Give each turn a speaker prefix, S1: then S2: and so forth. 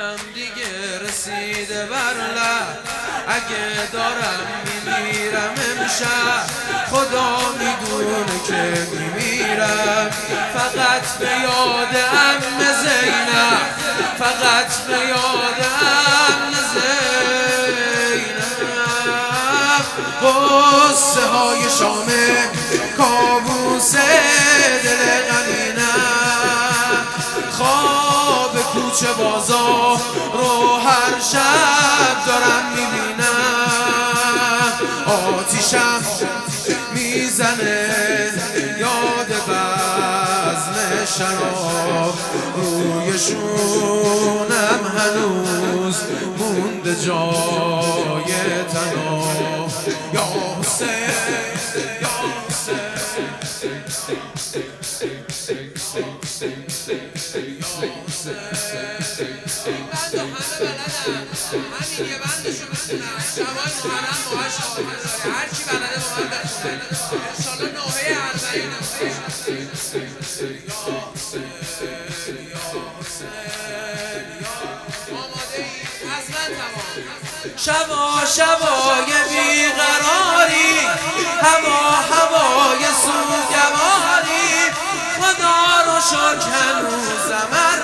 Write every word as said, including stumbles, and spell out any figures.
S1: میگم دیگه رسیده برله، اگه دارم میمیرم امشب خدا میدونه که میمیرم. فقط به یاد عم زینب، فقط به یاد عم زینب. قصه های شامه کابوس دل غمینم، خواب کوچه بازار رو هر شب دارم میبینم. آتیشم میزنه یاد بزم شراب، روی شونم هنوز مونده جای طناب. یا حسین یا حسین یا حسین. این بند و همه بلدن، همین یه بندشو بخونن. شبای محرم باهاش حافظ داره، هرچی بلده با من بخونه. انشالله نوحه اربعین شبا شبای بیقراری، هوا هوای سوگواری، خدا رو شکر هنوزم